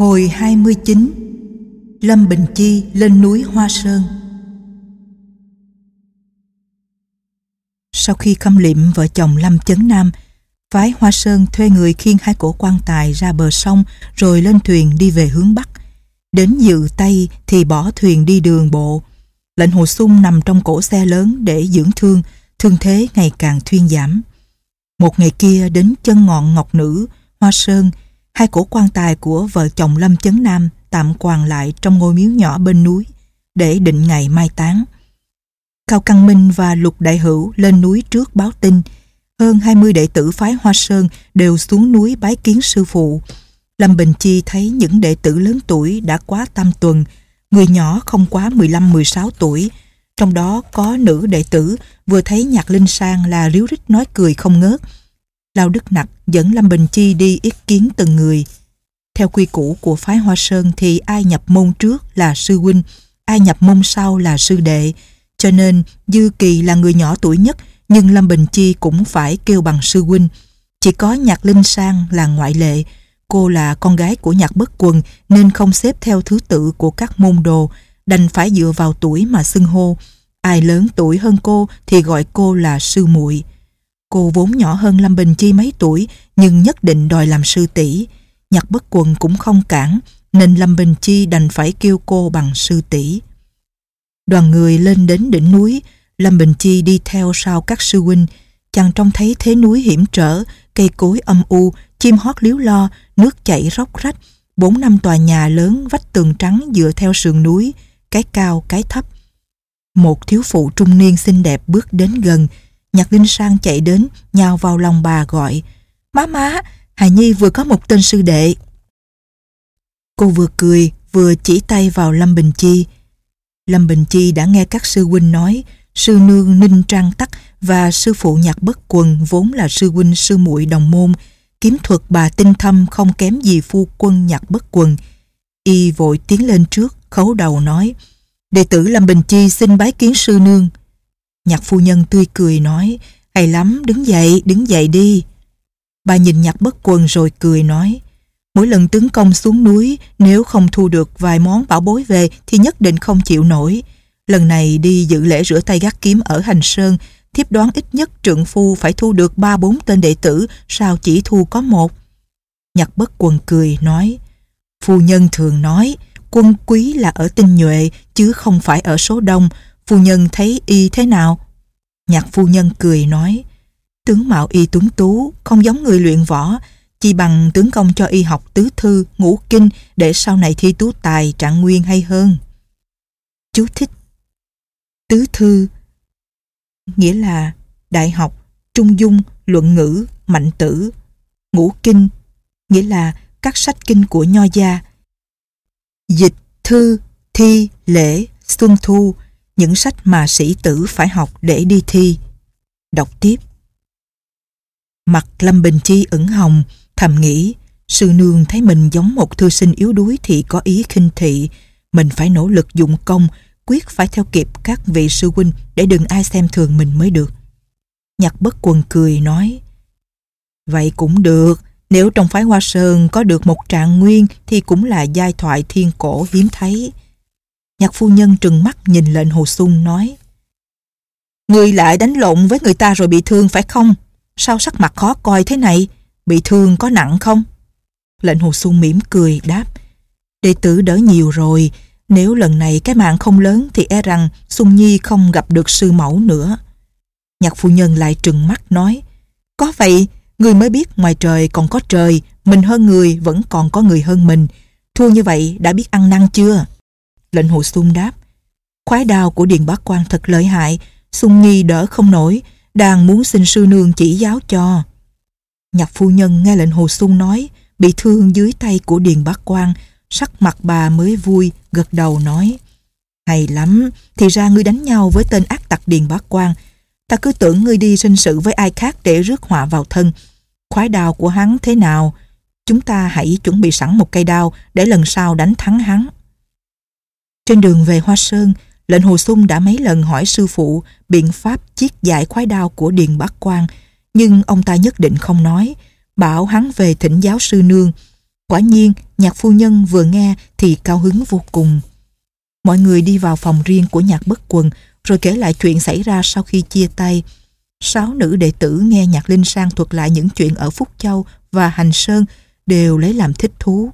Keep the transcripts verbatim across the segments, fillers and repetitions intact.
Hồi hai mươi chín. Lâm Bình Chi lên núi Hoa Sơn. Sau khi khâm liệm vợ chồng Lâm Chấn Nam, phái Hoa Sơn thuê người khiêng hai cỗ quan tài ra bờ sông rồi lên thuyền đi về hướng Bắc. Đến Dự Tây thì bỏ thuyền đi đường bộ. Lệnh Hồ Xung nằm trong cỗ xe lớn để dưỡng thương, thương thế ngày càng thuyên giảm. Một ngày kia đến chân ngọn Ngọc Nữ, Hoa Sơn, hai cỗ quan tài của vợ chồng Lâm Chấn Nam tạm quàng lại trong ngôi miếu nhỏ bên núi để định ngày mai táng. Cao Căn Minh và Lục Đại Hữu lên núi trước báo tin. Hơn hai mươi đệ tử phái Hoa Sơn đều xuống núi bái kiến sư phụ. Lâm Bình Chi thấy những đệ tử lớn tuổi đã quá tam tuần, người nhỏ không quá mười lăm mười sáu tuổi. Trong đó có nữ đệ tử vừa thấy Nhạc Linh Sang là ríu rít nói cười không ngớt. Lao Đức Nặc dẫn Lâm Bình Chi đi ý kiến từng người. Theo quy củ của phái Hoa Sơn thì ai nhập môn trước là sư huynh, ai nhập môn sau là sư đệ. Cho nên Dư Kỳ là người nhỏ tuổi nhất, nhưng Lâm Bình Chi cũng phải kêu bằng sư huynh. Chỉ có Nhạc Linh Sang là ngoại lệ. Cô là con gái của Nhạc Bất Quần nên không xếp theo thứ tự của các môn đồ, đành phải dựa vào tuổi mà xưng hô. Ai lớn tuổi hơn cô thì gọi cô là sư muội. Cô vốn nhỏ hơn Lâm Bình Chi mấy tuổi, nhưng nhất định đòi làm sư tỷ. Nhạc Bất Quần cũng không cản, nên Lâm Bình Chi đành phải kêu cô bằng sư tỷ. Đoàn người lên đến đỉnh núi, Lâm Bình Chi đi theo sau các sư huynh. Chàng trông thấy thế núi hiểm trở, cây cối âm u, chim hót líu lo, nước chảy róc rách, bốn năm tòa nhà lớn vách tường trắng dựa theo sườn núi, cái cao cái thấp. Một thiếu phụ trung niên xinh đẹp bước đến gần. Nhạc Linh Sang chạy đến, nhào vào lòng bà gọi: "Má má, Hài Nhi vừa có một tên sư đệ." Cô vừa cười vừa chỉ tay vào Lâm Bình Chi. Lâm Bình Chi đã nghe các sư huynh nói sư nương Ninh Trang Tắc và sư phụ Nhạc Bất Quần vốn là sư huynh sư muội đồng môn, kiếm thuật bà tinh thâm không kém gì phu quân Nhạc Bất Quần. Y vội tiến lên trước, khấu đầu nói: "Đệ tử Lâm Bình Chi xin bái kiến sư nương." Nhạc phu nhân tươi cười nói: "Hay lắm, đứng dậy, đứng dậy đi." Bà nhìn Nhạc Bất Quần rồi cười nói: "Mỗi lần tướng công xuống núi, nếu không thu được vài món bảo bối về thì nhất định không chịu nổi. Lần này đi dự lễ rửa tay gác kiếm ở Hành Sơn, thiếp đoán ít nhất trượng phu phải thu được ba bốn tên đệ tử, sao chỉ thu có một?" Nhạc Bất Quần cười nói: "Phu nhân thường nói quân quý là ở tinh nhuệ chứ không phải ở số đông. Phu nhân thấy y thế nào?" Nhạc phu nhân cười nói: "Tướng mạo y tuấn tú, không giống người luyện võ, chỉ bằng tướng công cho y học tứ thư, ngũ kinh để sau này thi tú tài trạng nguyên hay hơn." Chú thích: tứ thư nghĩa là đại học, trung dung, luận ngữ, mạnh tử. Ngũ kinh nghĩa là các sách kinh của Nho gia. Dịch, thư, thi, lễ, xuân thu, những sách mà sĩ tử phải học để đi thi. Đọc tiếp. Mặt Lâm Bình Chi ửng hồng, thầm nghĩ sư nương thấy mình giống một thư sinh yếu đuối thì có ý khinh thị. Mình phải nỗ lực dụng công, quyết phải theo kịp các vị sư huynh để đừng ai xem thường mình mới được. Nhạc Bất Quần cười nói: "Vậy cũng được, nếu trong phái Hoa Sơn có được một trạng nguyên thì cũng là giai thoại thiên cổ hiếm thấy." Nhạc phu nhân trừng mắt nhìn Lệnh Hồ Xung nói: "Ngươi lại đánh lộn với người ta rồi bị thương phải không? Sao sắc mặt khó coi thế này? Bị thương có nặng không?" Lệnh Hồ Xung mỉm cười đáp: "Đệ tử đỡ nhiều rồi. Nếu lần này cái mạng không lớn thì e rằng Xung Nhi không gặp được sư mẫu nữa." Nhạc phu nhân lại trừng mắt nói: "Có vậy, người mới biết ngoài trời còn có trời, mình hơn người vẫn còn có người hơn mình. Thua như vậy đã biết ăn năn chưa?" Lệnh Hồ Xung đáp: "Khoái đao của Điền Bá Quang thật lợi hại, Xung Nhi đỡ không nổi, đang muốn xin sư nương chỉ giáo cho." Nhạc phu nhân nghe Lệnh Hồ Xung nói bị thương dưới tay của Điền Bá Quang, sắc mặt bà mới vui, gật đầu nói: "Hay lắm, thì ra ngươi đánh nhau với tên ác tặc Điền Bá Quang. Ta cứ tưởng ngươi đi sinh sự với ai khác để rước họa vào thân. Khoái đao của hắn thế nào? Chúng ta hãy chuẩn bị sẵn một cây đao để lần sau đánh thắng hắn." Trên đường về Hoa Sơn, Lệnh Hồ Xung đã mấy lần hỏi sư phụ biện pháp chiết giải khoái đao của Điền Bá Quang, nhưng ông ta nhất định không nói, bảo hắn về thỉnh giáo sư nương. Quả nhiên, Nhạc phu nhân vừa nghe thì cao hứng vô cùng. Mọi người đi vào phòng riêng của Nhạc Bất Quần rồi kể lại chuyện xảy ra sau khi chia tay. Sáu nữ đệ tử nghe Nhạc Linh Sang thuật lại những chuyện ở Phúc Châu và Hành Sơn đều lấy làm thích thú.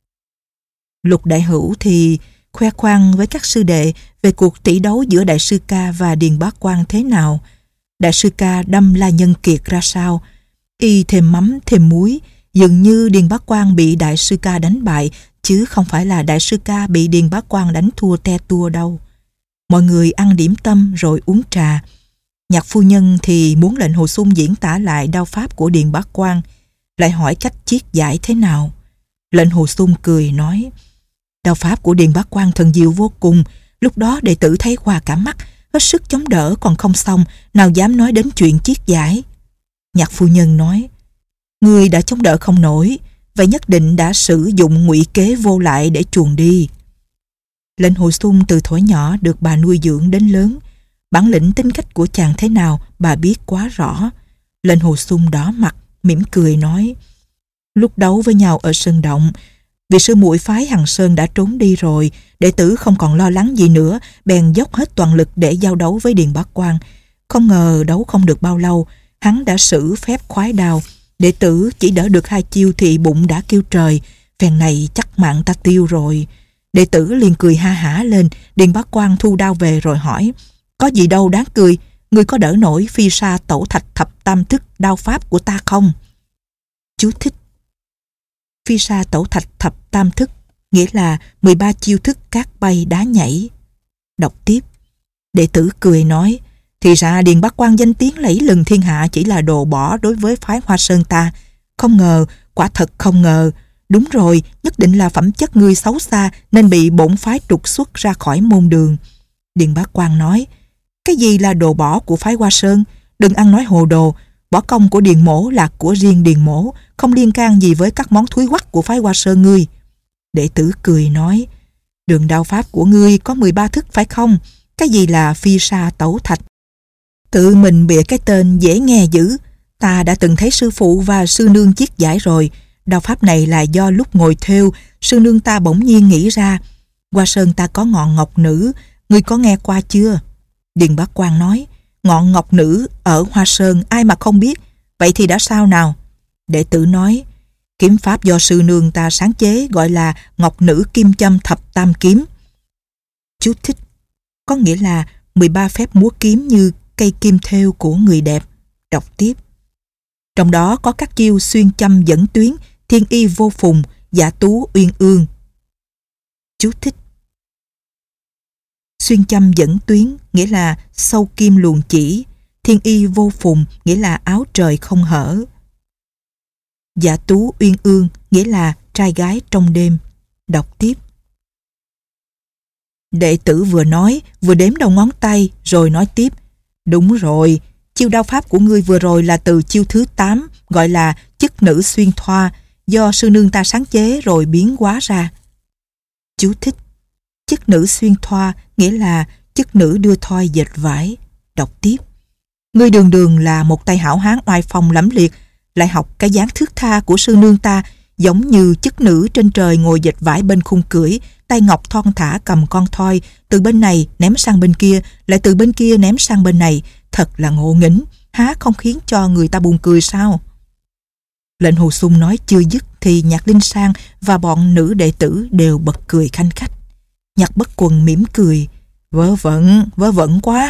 Lục Đại Hữu thì khoe khoang với các sư đệ về cuộc tỷ đấu giữa Đại sư Ca và Điền Bá Quang thế nào. Đại sư Ca đâm La Nhân Kiệt ra sao, y thêm mắm thêm muối, dường như Điền Bá Quang bị Đại sư Ca đánh bại, chứ không phải là Đại sư Ca bị Điền Bá Quang đánh thua te tua đâu. Mọi người ăn điểm tâm rồi uống trà. Nhạc phu nhân thì muốn lệnh Hồ Xung diễn tả lại đao pháp của Điền Bá Quang, lại hỏi cách chiết giải thế nào. Lệnh Hồ Xung cười nói: đao pháp của Điền Bá Quang thần diệu vô cùng, lúc đó đệ tử thấy qua cả mắt, hết sức chống đỡ còn không xong, nào dám nói đến chuyện chiết giải. Nhạc phu nhân nói: người đã chống đỡ không nổi, vậy nhất định đã sử dụng ngụy kế vô lại để chuồn đi. Lệnh Hồ Xung từ thuở nhỏ được bà nuôi dưỡng đến lớn, bản lĩnh tính cách của chàng thế nào bà biết quá rõ. Lệnh Hồ Xung đỏ mặt, mỉm cười nói: lúc đấu với nhau ở Sơn Động, vì sư muội phái Hằng Sơn đã trốn đi rồi, đệ tử không còn lo lắng gì nữa, bèn dốc hết toàn lực để giao đấu với Điền Bá Quang. Không ngờ đấu không được bao lâu, hắn đã sử phép khoái đao, đệ tử chỉ đỡ được hai chiêu thì bụng đã kêu trời, phen này chắc mạng ta tiêu rồi. Đệ tử liền cười ha hả lên. Điền Bá Quang thu đao về rồi hỏi: có gì đâu đáng cười, ngươi có đỡ nổi phi sa tẩu thạch thập tam thức đao pháp của ta không? Chú thích: phi sa tẩu thạch thập tam thức nghĩa là mười ba chiêu thức cát bay đá nhảy. Đọc tiếp. Đệ tử cười nói: thì ra Điền Bá Quang danh tiếng lẫy lừng thiên hạ chỉ là đồ bỏ đối với phái Hoa Sơn ta. Không ngờ, quả thật không ngờ. Đúng rồi, nhất định là phẩm chất ngươi xấu xa nên bị bổn phái trục xuất ra khỏi môn đường. Điền Bá Quang nói: cái gì là đồ bỏ của phái Hoa Sơn? Đừng ăn nói hồ đồ. Võ công của Điền mỗ là của riêng Điền mỗ, không liên can gì với các món thúi quắc của phái Hoa Sơn ngươi. Đệ tử cười nói: đường đao pháp của ngươi có mười ba thức phải không? Cái gì là phi sa tẩu thạch? Tự mình bịa cái tên dễ nghe dữ. Ta đã từng thấy sư phụ và sư nương chiết giải rồi. Đao pháp này là do lúc ngồi thêu, sư nương ta bỗng nhiên nghĩ ra. Hoa Sơn ta có ngọn ngọc nữ, ngươi có nghe qua chưa? Điền Bá Quang nói: ngọn ngọc nữ ở Hoa Sơn ai mà không biết, vậy thì đã sao nào? Đệ tử nói: kiếm pháp do sư nương ta sáng chế gọi là ngọc nữ kim châm thập tam kiếm. Chú thích: có nghĩa là mười ba phép múa kiếm như cây kim thêu của người đẹp. Đọc tiếp. Trong đó có các chiêu xuyên châm dẫn tuyến, thiên y vô phùng, dạ tú uyên ương. Chú thích: xuyên châm dẫn tuyến nghĩa là sâu kim luồn chỉ, thiên y vô phùng nghĩa là áo trời không hở, dạ tú uyên ương nghĩa là trai gái trong đêm. Đọc tiếp. Đệ tử vừa nói vừa đếm đầu ngón tay rồi nói tiếp: đúng rồi, chiêu đao pháp của ngươi vừa rồi là từ chiêu thứ tám, gọi là chức nữ xuyên thoa, do sư nương ta sáng chế rồi biến hóa ra. Chú thích: chức nữ xuyên thoa nghĩa là chức nữ đưa thoi dệt vải. Đọc tiếp. Ngươi đường đường là một tay hảo hán oai phong lẫm liệt, lại học cái dáng thước tha của sư nương ta, giống như chức nữ trên trời ngồi dệt vải bên khung cưỡi, tay ngọc thon thả cầm con thoi, từ bên này ném sang bên kia, lại từ bên kia ném sang bên này, thật là ngộ nghĩnh, há không khiến cho người ta buồn cười sao? Lệnh Hồ Xung nói chưa dứt thì Nhạc Linh Sang và bọn nữ đệ tử đều bật cười khanh khách. Nhạc Bất Quần mỉm cười: vớ vẩn, vớ vẩn quá.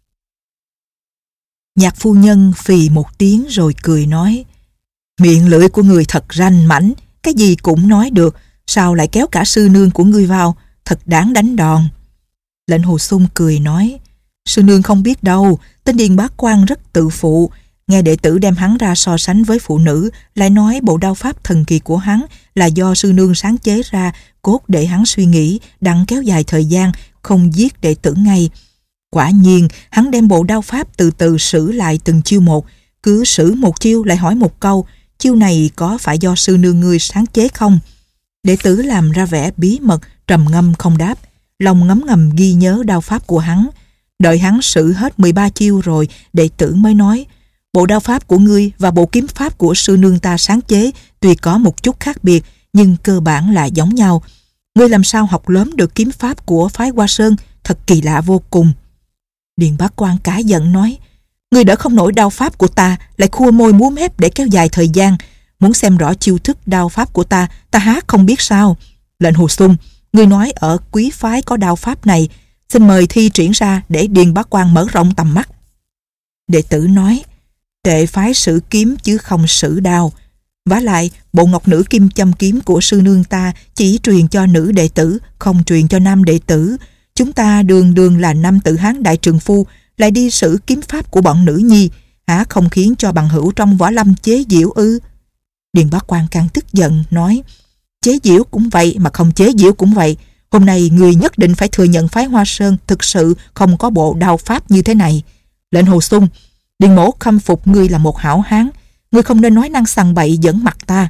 Nhạc phu nhân phì một tiếng rồi cười nói: miệng lưỡi của người thật ranh mãnh, cái gì cũng nói được, sao lại kéo cả sư nương của ngươi vào, thật đáng đánh đòn. Lệnh Hồ Xung cười nói: sư nương không biết đâu, tên Điền Bá Quang rất tự phụ, nghe đệ tử đem hắn ra so sánh với phụ nữ, lại nói bộ đao pháp thần kỳ của hắn là do sư nương sáng chế ra, cốt để hắn suy nghĩ, đặng kéo dài thời gian, không giết đệ tử ngay. Quả nhiên, hắn đem bộ đao pháp từ từ sử lại từng chiêu một, cứ sử một chiêu lại hỏi một câu: chiêu này có phải do sư nương ngươi sáng chế không? Đệ tử làm ra vẻ bí mật, trầm ngâm không đáp, lòng ngấm ngầm ghi nhớ đao pháp của hắn. Đợi hắn sử hết mười ba chiêu rồi, đệ tử mới nói: bộ đao pháp của ngươi và bộ kiếm pháp của sư nương ta sáng chế tuy có một chút khác biệt, nhưng cơ bản là giống nhau. Ngươi làm sao học lớn được kiếm pháp của phái Hoa Sơn, thật kỳ lạ vô cùng. Điền Bá Quang cả giận nói, ngươi đỡ không nổi đao pháp của ta, lại khua môi múa mép để kéo dài thời gian. Muốn xem rõ chiêu thức đao pháp của ta, ta há không biết sao. Lệnh Hồ Xung, ngươi nói ở quý phái có đao pháp này, xin mời thi triển ra để Điền Bá Quang mở rộng tầm mắt. Đệ tử nói, tệ phái sử kiếm chứ không sử đao. Vả lại, bộ ngọc nữ kim châm kiếm của sư nương ta chỉ truyền cho nữ đệ tử, không truyền cho nam đệ tử. Chúng ta đường đường là nam tử Hán đại trượng phu, lại đi sử kiếm pháp của bọn nữ nhi, hả không khiến cho bằng hữu trong võ lâm chế giễu ư? Điền Bá Quang càng tức giận, nói, chế giễu cũng vậy mà không chế giễu cũng vậy. Hôm nay người nhất định phải thừa nhận phái Hoa Sơn thực sự không có bộ đao pháp như thế này. Lệnh Hồ Xung, Điền mỗ khâm phục ngươi là một hảo hán, ngươi không nên nói năng sằng bậy dẫn mặt ta.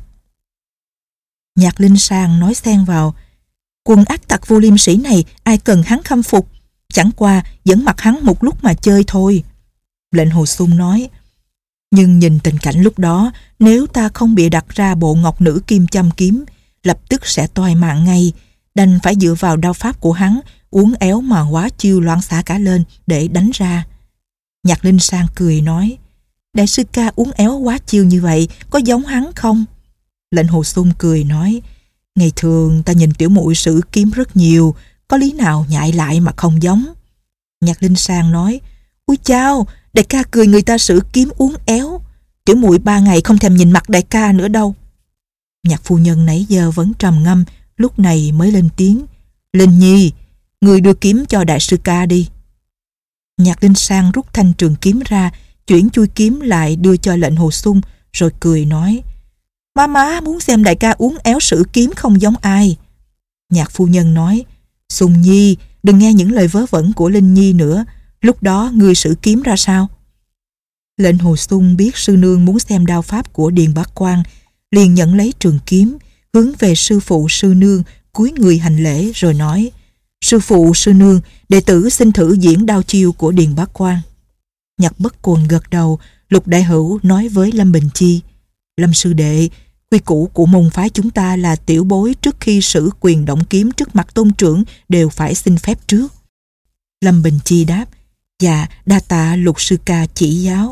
Nhạc Linh Sang nói xen vào, quần ác tặc vô liêm sĩ này ai cần hắn khâm phục, chẳng qua dẫn mặt hắn một lúc mà chơi thôi. Lệnh Hồ Xung nói, nhưng nhìn tình cảnh lúc đó, nếu ta không bịa đặt ra bộ ngọc nữ kim châm kiếm, lập tức sẽ toi mạng ngay, đành phải dựa vào đao pháp của hắn, uốn éo mà hóa chiêu loạn xả cả lên để đánh ra. Nhạc Linh Sang cười nói, đại sư ca uốn éo hóa chiêu như vậy có giống hắn không? Lệnh Hồ Xung cười nói, ngày thường ta nhìn tiểu muội sử kiếm rất nhiều, có lý nào nhại lại mà không giống. Nhạc Linh Sang nói, ui chao, đại ca cười người ta sử kiếm uốn éo, tiểu muội ba ngày không thèm nhìn mặt đại ca nữa đâu. Nhạc phu nhân nãy giờ vẫn trầm ngâm, lúc này mới lên tiếng, Linh Nhi, người đưa kiếm cho đại sư ca đi. Nhạc Linh Sang rút thanh trường kiếm ra, chuyển chui kiếm lại đưa cho Lệnh Hồ Xung, rồi cười nói, má má muốn xem đại ca uốn éo sử kiếm không giống ai. Nhạc phu nhân nói, Xung Nhi, đừng nghe những lời vớ vẩn của Linh Nhi nữa, lúc đó ngươi sử kiếm ra sao? Lệnh Hồ Xung biết sư nương muốn xem đao pháp của Điền Bá Quang, liền nhận lấy trường kiếm, hướng về sư phụ sư nương, cúi người hành lễ rồi nói, sư phụ sư nương, đệ tử xin thử diễn đao chiêu của Điền Bá Quang. Nhạc Bất Quần gật đầu. Lục Đại Hữu nói với Lâm Bình Chi, Lâm sư đệ, quy củ của môn phái chúng ta là tiểu bối trước khi sử quyền động kiếm trước mặt tôn trưởng đều phải xin phép trước. Lâm Bình Chi đáp, dạ đa tạ Lục sư ca chỉ giáo.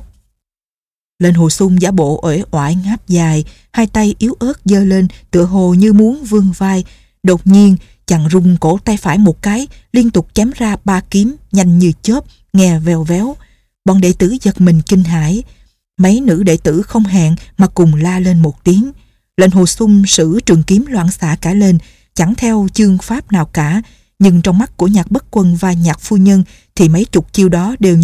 Lệnh Hồ Xung giả bộ uể oải ngáp dài, hai tay yếu ớt giơ lên tựa hồ như muốn vươn vai. Đột nhiên chàng rung cổ tay phải một cái, liên tục chém ra ba kiếm nhanh như chớp, nghe vèo véo. Bọn đệ tử giật mình kinh hãi. Mấy nữ đệ tử không hẹn mà cùng la lên một tiếng. Lệnh Hồ Xung sử trường kiếm loạn xạ cả lên, chẳng theo chương pháp nào cả, nhưng trong mắt của Nhạc Bất Quân và Nhạc phu nhân thì mấy chục chiêu đó đều như